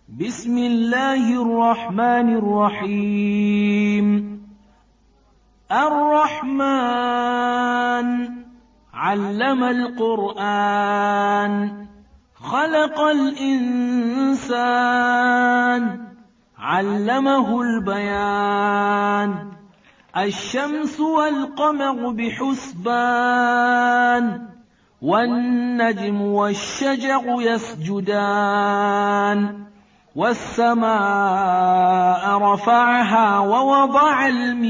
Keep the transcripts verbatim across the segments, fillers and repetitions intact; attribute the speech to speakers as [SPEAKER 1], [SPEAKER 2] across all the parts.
[SPEAKER 1] بسم الله الرحمن الرحيم. الرحمن علم القرآن خلق الإنسان علمه البيان. الشمس والقمر بحسبان والنجم والشجر يسجدان. والسماء رفعها ووضع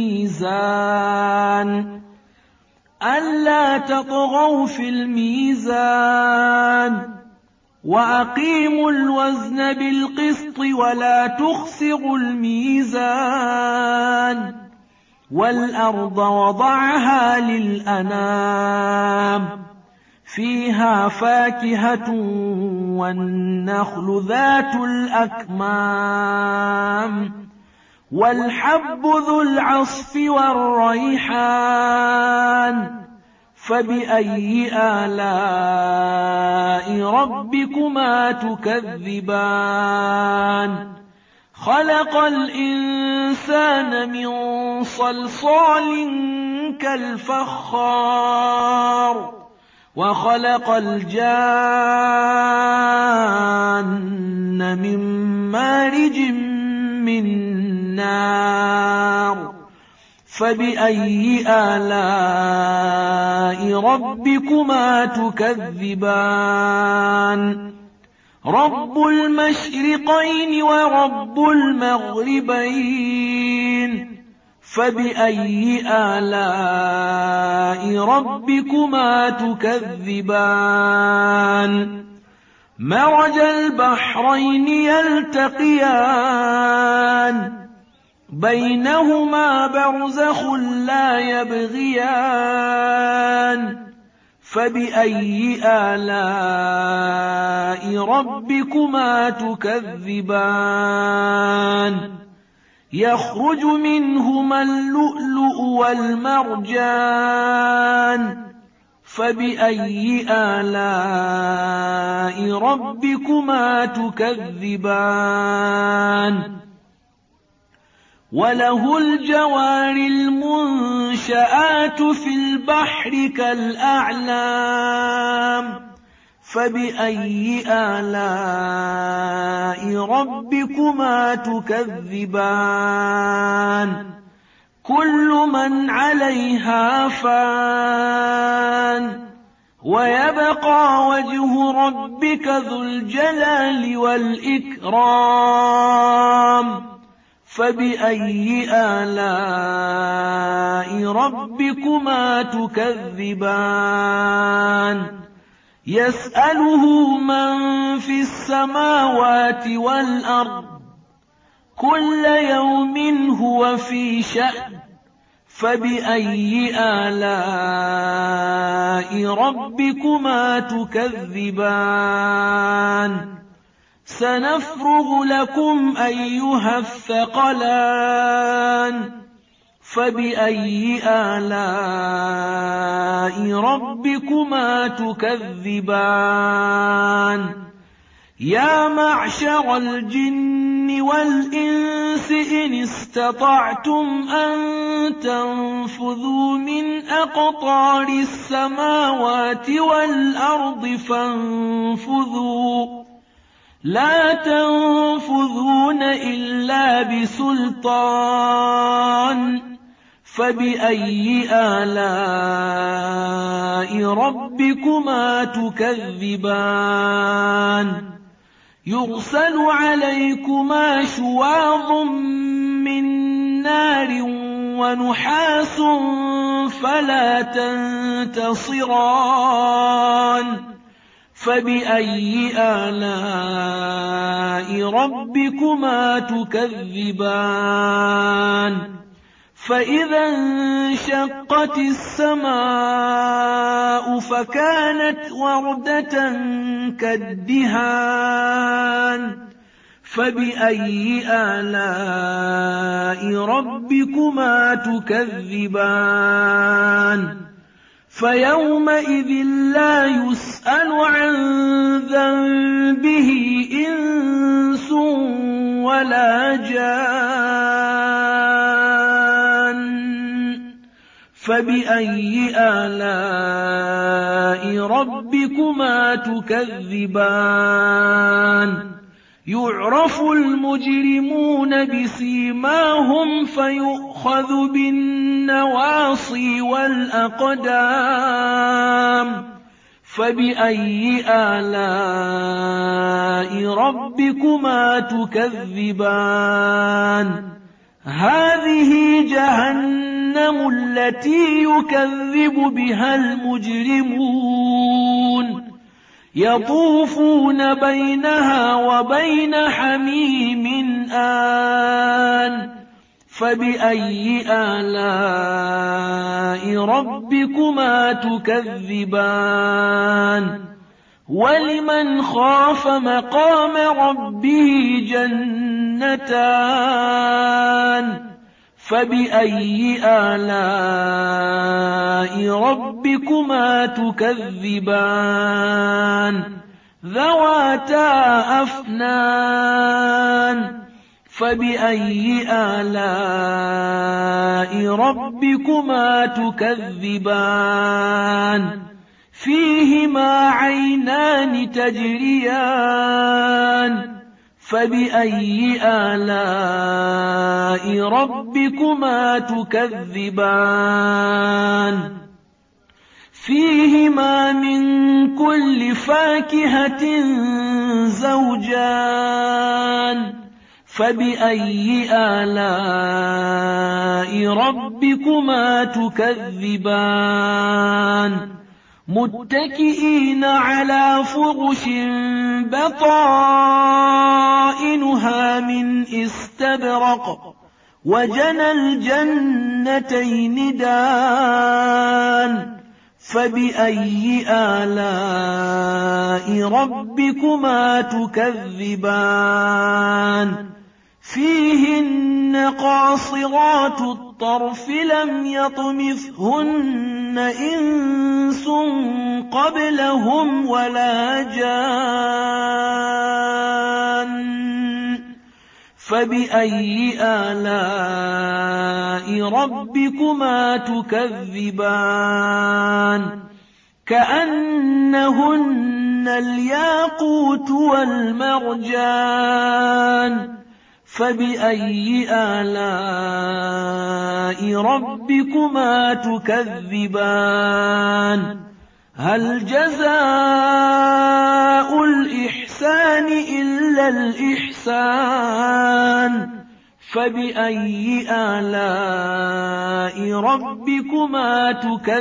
[SPEAKER 1] الميزان ألا تطغوا في الميزان وأقيموا الوزن بالقسط ولا تخسروا الميزان. والأرض وضعها للأنام فيها فاكهة والنخل ذات الأكمام والحب ذو العصف والريحان. فبأي آلاء ربكما تكذبان؟ خلق الإنسان من صلصال كالفخار وخلق الجان من مارج من نار. فبأي آلاء ربكما تكذبان؟ رب المشرقين ورب المغربين. فبأي آلاء ربكما تكذبان؟ مرج البحرين يلتقيان بينهما برزخ لا يبغيان. فبأي آلاء ربكما تكذبان؟ يخرج منهما اللؤلؤ والمرجان. فبأي آلاء ربكما تكذبان؟ وله الجوار المنشآت في البحر كالأعلام. فبأي آلاء ربكما تكذبان؟ كل من عليها فان ويبقى وجه ربك ذو الجلال والإكرام. فبأي آلاء ربكما تكذبان؟ يسأله من في السماوات والأرض كل يوم هو في شأن. فبأي آلاء ربكما تكذبان؟ سنفرغ لكم أيها الثقلان. فبأي آلاء ربكما تكذبان؟ يا معشر الجن والإنس إن استطعتم أن تنفذوا من أقطار السماوات والأرض فانفذوا لا تنفذون إلا بسلطان. فبأي آلاء ربكما تكذبان؟ يرسل عليكما شواظ من نار ونحاس فلا تنتصران. فبأي آلاء ربكما تكذبان؟ فإذا انشقت السماء فكانت وردة كالدهان. فبأي آلاء ربكما تكذبان؟ فيومئذ لا يسأل عن ذنبه إنس ولا جان فبأي آلاء ربكما تكذبان يعرف المجرمون بسيماهم فيؤخذ بالنواصي والأقدام فبأي آلاء ربكما تكذبان هذه جهنم التي يكذب بها المجرمون يطوفون بينها وبين حميم آن فبأي آلاء ربكما تكذبان ولمن خاف مقام ربه جنتان فبأي آلاء ربكما تكذبان ذواتا أفنان فبأي آلاء ربكما تكذبان فيهما عينان تجريان فبأي آلاء ربكما تكذبان فيهما من كل فاكهة زوجان فبأي آلاء ربكما تكذبان متكئين على فرش بطائنها من استبرق وجنى الجنتين دان فبأي آلاء ربكما تكذبان فيهن قاصرات الطرف لم يطمثهن إنس قبلهم ولا جان فبأي آلاء ربكما تكذبان كأنهن الياقوت والمرجان فبأي آلاء ربكما تكذبان هل جزاء الإحسان إلا الإحسان فبأي آلاء ربكما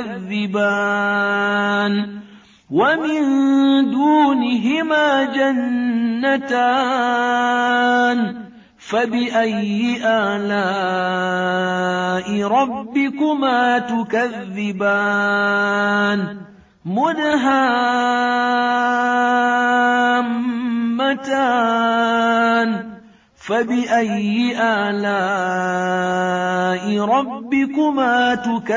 [SPEAKER 1] تكذبان ومن دونهما جنتان فبأي آلاء ربكما تكذبان مدهامتان فبأي آلاء ربكما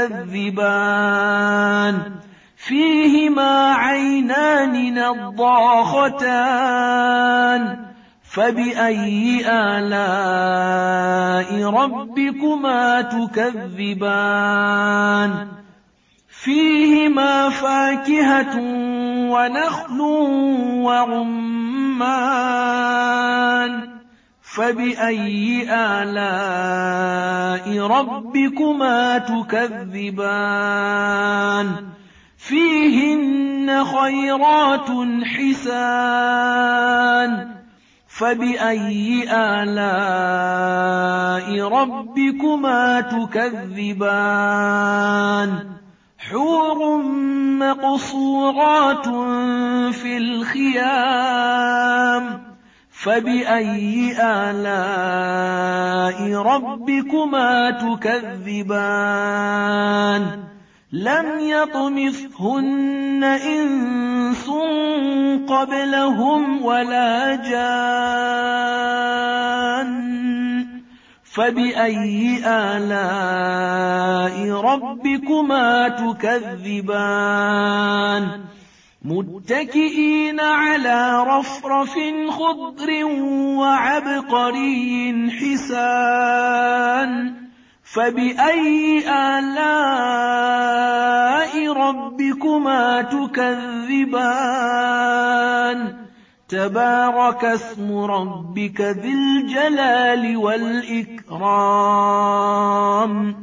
[SPEAKER 1] تكذبان فيهما عينان نضاختان فبأي آلاء ربكما تكذبان فيهما فاكهة ونخل ورمان فبأي آلاء ربكما تكذبان فيهن خيرات حسان فبأي آلاء ربكما تكذبان حور مقصورات في الخيام فبأي آلاء ربكما تكذبان لم يطمثهن إنس قبلهم ولا جان فبأي آلاء ربكما تكذبان متكئين على رفرف خضر وعبقري حسان فبأي آلاء ربكما تكذبان تبارك اسم ربك ذي الجلال والإكرام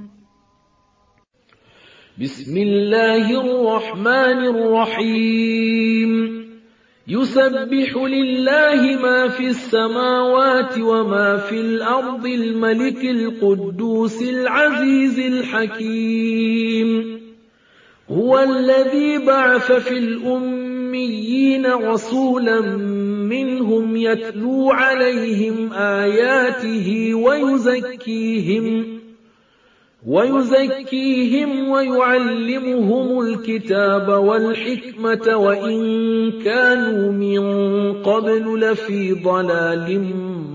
[SPEAKER 2] بسم الله الرحمن الرحيم يسبح لله ما في السماوات وما في الأرض الملك القدوس العزيز الحكيم هو الذي بعث في الأميين رسولا منهم يتلو عليهم آياته ويزكيهم ويزكيهم ويعلمهم الكتاب والحكمة وإن كانوا من قبل لفي ضلال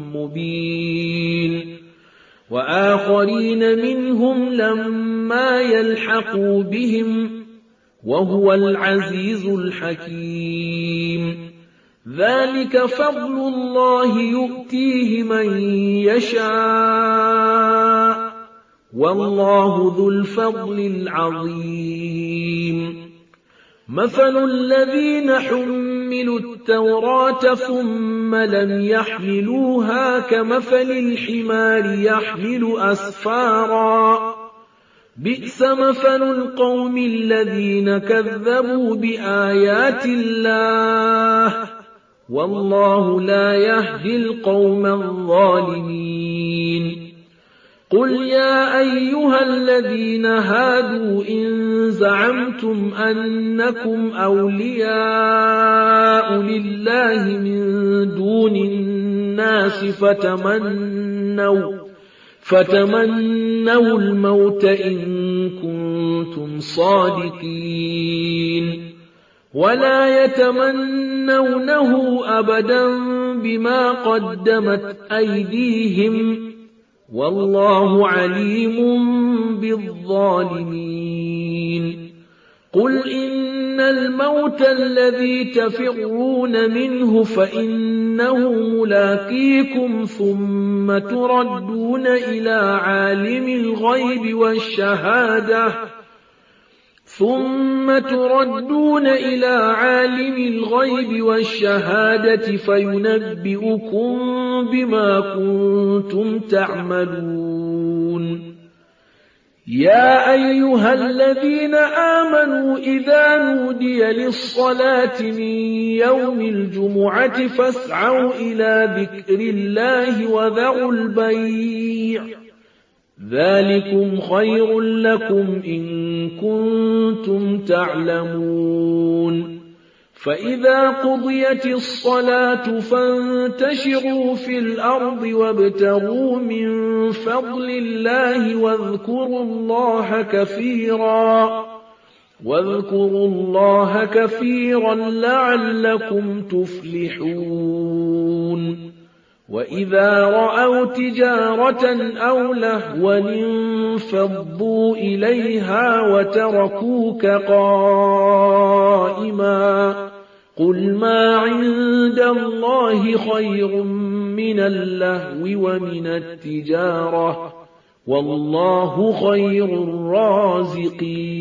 [SPEAKER 2] مبين وآخرين منهم لما يلحقوا بهم وهو العزيز الحكيم ذلك فضل الله يؤتيه من يشاء والله ذو الفضل العظيم مثل الذين حملوا التوراة ثم لم يحملوها كمثل الحمار يحمل أسفارا بئس مثل القوم الذين كذبوا بآيات الله والله لا يهدي القوم الظالمين قل يا أيها الذين هادوا إن زعمتم أنكم أولياء لله من دون الناس فتمنوا فتمنوا الموت إن كنتم صادقين ولا يتمنونه أبدا بما قدمت أيديهم والله عليم بالظالمين قل إن الموت الذي تفرون منه فإنه ملاقيكم ثم تردون إلى عالم الغيب والشهادة ثم تردون إلى عالم الغيب والشهادة فينبئكم بما كنتم تعملون يا أيها الذين آمنوا إذا نودي للصلاة من يوم الجمعة فاسعوا إلى ذكر الله وذروا البيع ذلكم خير لكم إن كنتم تعلمون فإذا قضيت الصلاة فانتشروا في الأرض وابتغوا من فضل الله واذكروا الله كثيرا واذكروا الله كثيرا لعلكم تفلحون وإذا رأوا تجارة أو لهوا انفضوا إليها وتركوك قائما قل ما عند الله خير من اللهو ومن التجارة والله خير الرازقين